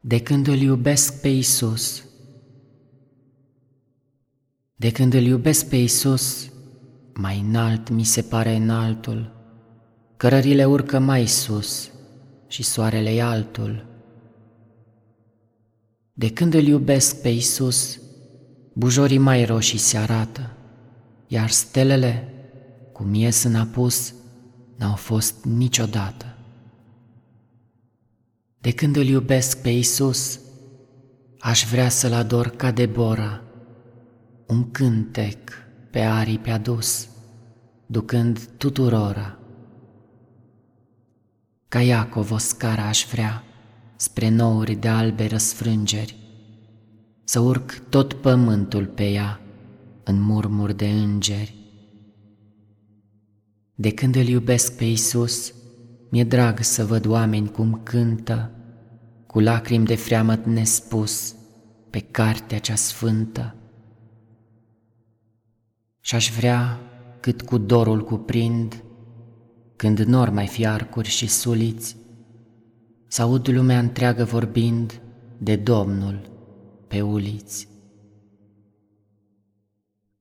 De când îl iubesc pe Iisus. De când îl iubesc pe Iisus, mai înalt mi se pare înaltul, cărările urcă mai sus și soarele e altul. De când îl iubesc pe Iisus, bujorii mai roșii se arată, iar stelele, cum ies în apus, n-au fost niciodată. De când îl iubesc pe Iisus, aș vrea să-L ador ca Debora, un cântec pe aripi adus, ducând tuturora. Ca Iacov o scară aș vrea, spre nouri de albe răsfrângeri, să urc tot pământul pe ea, în murmuri de îngeri. De când îl iubesc pe Iisus, mi-e drag să văd oameni cum cântă, cu lacrimi de freamăt nespus, pe cartea cea sfântă. Și-aș vrea, cât cu dorul cuprind, când n-or mai fi arcuri și suliți, să aud lumea întreagă vorbind de Domnul pe uliți.